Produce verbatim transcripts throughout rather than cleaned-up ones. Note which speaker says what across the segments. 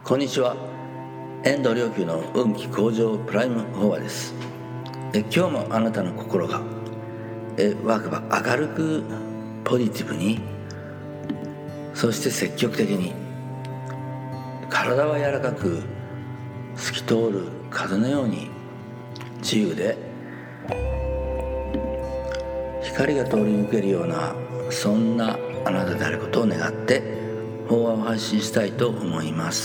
Speaker 1: こんにちは。遠藤良久の運気向上プライムフォアです。え今日もあなたの心がえワクワク明るくポジティブに、そして積極的に、体は柔らかく透き通る風のように自由で光が通り抜けるような、そんなあなたであることを願って法話を発信したいと思います。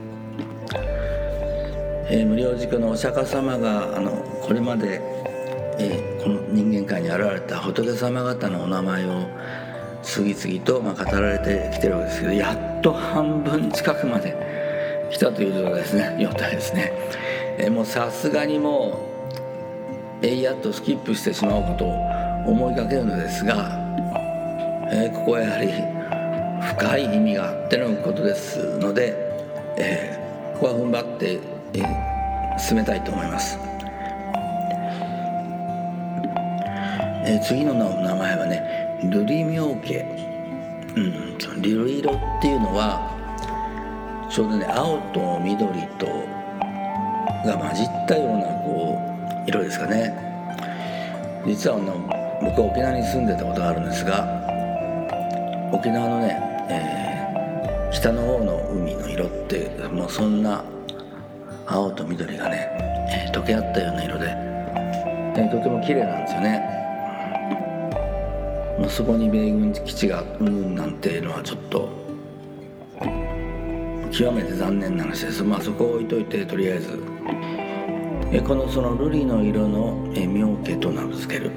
Speaker 1: えー、無料塾のお釈迦様があのこれまで、えー、この人間界に現れた仏様方のお名前を次々と、まあ、語られてきてるわけですけど、やっと半分近くまで来たという状態ですね。状態ですね。えー、もうさすがにもう、えー、やっとスキップしてしまうことを思いかけるのですが、えー、ここはやはり深い意味があってのことですので、えー、ここは踏ん張って、えー、進めたいと思います。えー、次の名前はね、瑠璃明家、うん、瑠璃色っていうのはちょうどね、青と緑とが混じったようなこう色ですかね。実はあの僕は沖縄に住んでたことがあるんですが、沖縄のね、えー、北の方の海の色ってもうそんな青と緑がね、えー、溶け合ったような色で、えー、とても綺麗なんですよね。もうそこに米軍基地があるなんていうのはちょっと極めて残念な話です。まあそこを置いといて、とりあえず、えー、このその瑠璃の色の、えー、明家と名付ける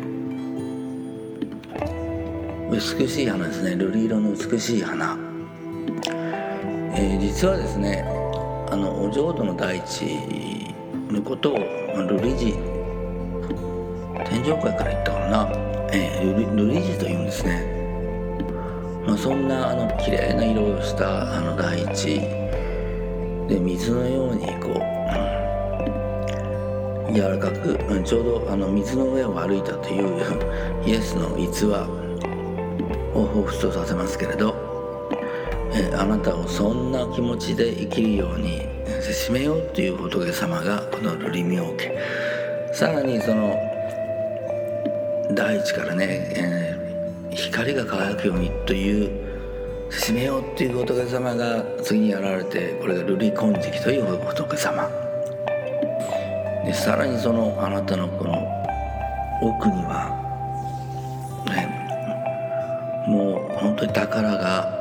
Speaker 1: 美しい花ですね。瑠璃色の美しい花、えー、実はですね、あのお浄土の大地のことを瑠璃寺天上界から言ったからな、えー、瑠璃寺というんですね。まあ、そんなあの綺麗な色をしたあの大地で、水のようにこう柔らかく、ちょうどあの水の上を歩いたというイエスの逸話を彷彿とさせますけれど、えあなたをそんな気持ちで生きるようにせしめようという仏様がこの瑠璃明家。さらにその大地からね、えー、光が輝くようにというせしめようという仏様が次に現れて、これが瑠璃金色という仏様で、さらにそのあなたのこの奥にはもう本当に宝が、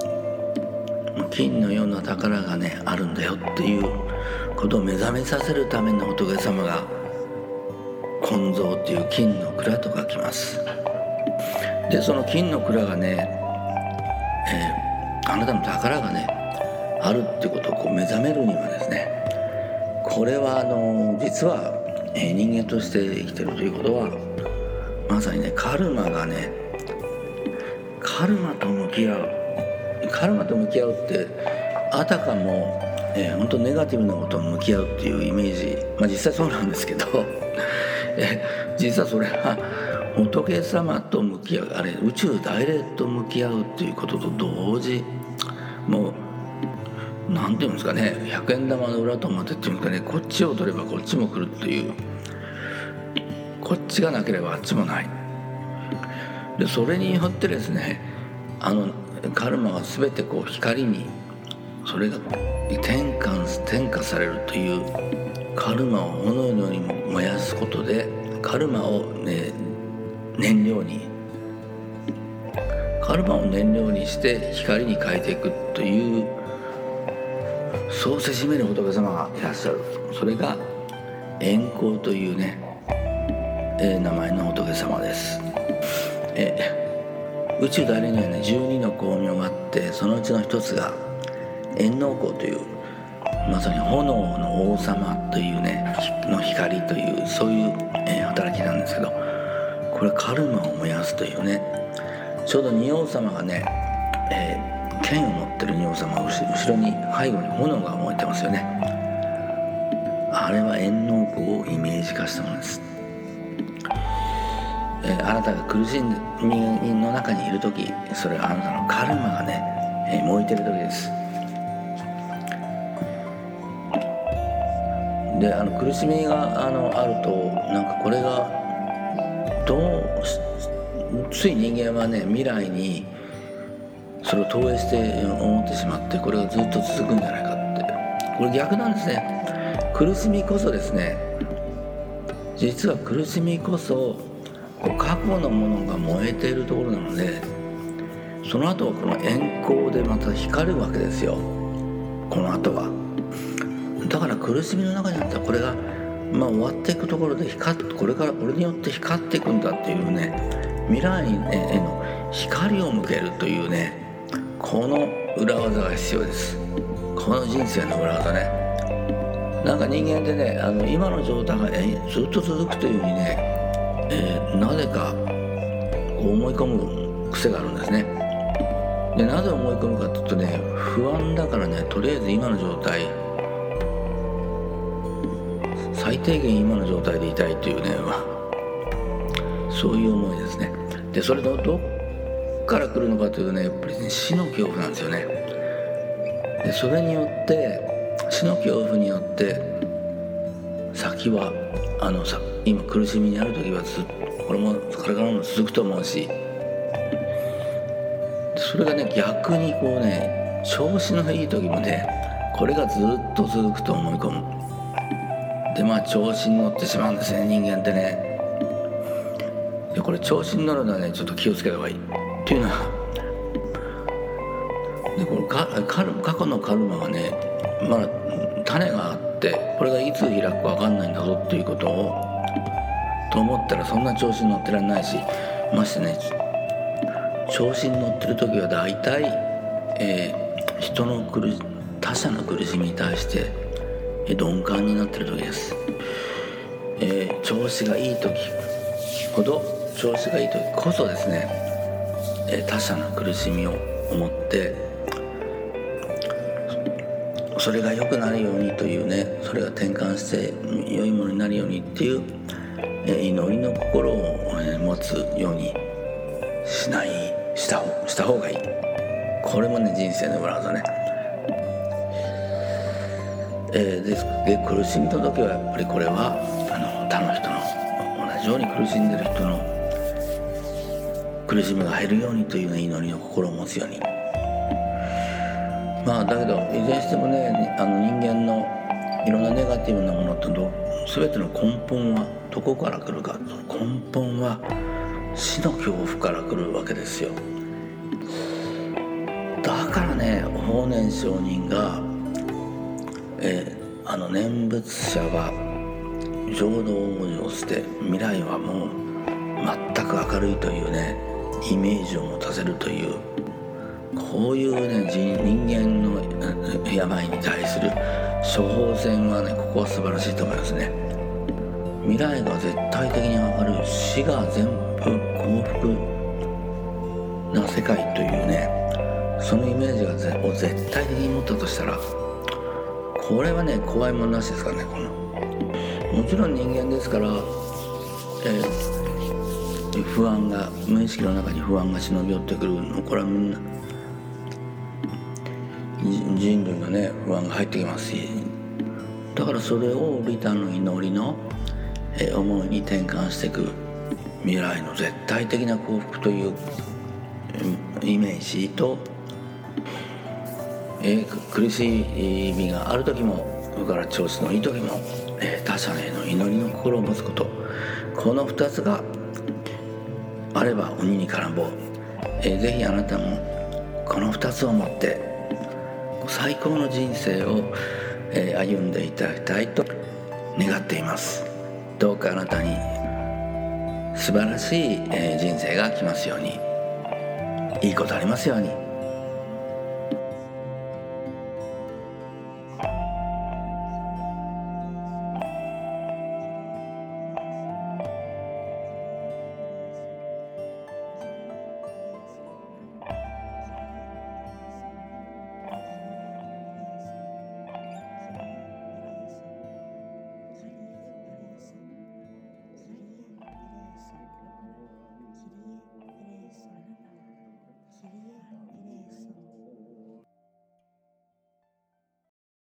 Speaker 1: 金のような宝がねあるんだよっていうことを目覚めさせるための仏様が金蔵っていう金の蔵と書きます。でその金の蔵がね、えー、あなたの宝がねあるってことをこう目覚めるにはですね、これはあの実は、えー、人間として生きてるということは、まさにねカルマがねカルマと向き合うカルマと向き合うってあたかも、えー、本当ネガティブなことを向き合うっていうイメージ、まあ実際そうなんですけどえ実はそれは仏様と向き合う、あれ宇宙大霊と向き合うっていうことと同時、もうなんていうんですかね、百円玉の裏と表っていうんですかね、こっちを取ればこっちも来るっていう、こっちがなければあっちもないで、それによってですね、あのカルマが全てこう光にそれが転換転化されるという、カルマを炎のように燃やすことでカルマを、ね、燃料にカルマを燃料にして光に変えていくという、そうせしめる仏様がいらっしゃる。それが円光というね、えー、名前の仏様です。え宇宙大霊にはねじゅうにの光明があって、そのうちの一つが円能光という、まさに炎の王様というねの光という、そういう、えー、働きなんですけど、これカルマを燃やすというね、ちょうど仁王様がね、えー、剣を持ってる仁王様が後ろに背後に炎が燃えてますよね。あれは円能光をイメージ化したものです。えー、あなたが苦しみの中にいるとき、それはあなたのカルマがね、えー、燃えてるときです。 であの苦しみがあのあるとなんかこれがどうつい人間はね未来にそれを投影して思ってしまってこれがずっと続くんじゃないかってこれ逆なんですね。苦しみこそですね実は苦しみこそ過去のものが燃えているところなのでその後はこの円光でまた光るわけですよ。この後はだから苦しみの中にあったらこれが、まあ、終わっていくところで光っこれからこれによって光っていくんだっていうね未来への光を向けるというねこの裏技が必要です。この人生の裏技ね。なんか人間ってねあの今の状態がずっと続くというふうにね、えー、なぜか思い込む癖があるんですね。でなぜ思い込むかというとね不安だからねとりあえず今の状態最低限今の状態でいたいというねそういう思いですね。でそれのどっから来るのかというとねやっぱり、ね、死の恐怖なんですよね。でそれによって死の恐怖によって先はあのさ今苦しみにある時はずこれもこれからも続くと思うしそれがね逆にこうね調子のいい時もねこれがずっと続くと思い込む。でまあ調子に乗ってしまうんですね人間ってね。でこれ調子に乗るのはねちょっと気をつけた方がいいっていうのはでこのかカル過去のカルマはねまだ種があってこれがいつ開くか分かんないんだぞっていうことをと思ったらそんな調子に乗ってらんないしましてね調子に乗ってる時は大体、えー、人の苦他者の苦しみに対して鈍感になってる時です、えー、調子がいい時ほど調子がいい時こそですね、えー、他者の苦しみを思ってそれが良くなるようにというねそれが転換して良いものになるようにっていう、えー、祈りの心を、えー、持つようにしないしたした方がいい。これもね人生の裏技ね。えー、で, で苦しみの時はやっぱりこれはあの他の人の同じように苦しんでる人の苦しみが減るようにという、ね、祈りの心を持つように。まあだけどいずれにしてもねあの人間のいろんなネガティブなものって全ての根本はどこから来るか。根本は死の恐怖から来るわけですよ。だからね法然上人がえー、あの念仏者は浄土を往生して未来はもう全く明るいというねイメージを持たせるというこういうね人間の病に対する処方箋はねここは素晴らしいと思いますね。未来が絶対的に明るい死が全部幸福な世界というねそのイメージを絶対的に持ったとしたらこれはね怖いものなしですからね。このもちろん人間ですから、えー、不安が無意識の中に不安が忍び寄ってくるのこれはみんな人類のね不安が入ってきますしだからそれを利他の祈りの、えー、思いに転換していく未来の絶対的な幸福というイメージとえー、苦しみがある時もそれから調子のいい時も、えー、他者への祈りの心を持つことこのふたつがあれば鬼に絡んぼう、えー、ぜひあなたもこのふたつを持って最高の人生を、えー、歩んでいただきたいと願っています。どうかあなたに素晴らしい、えー、人生が来ますようにいいことありますように。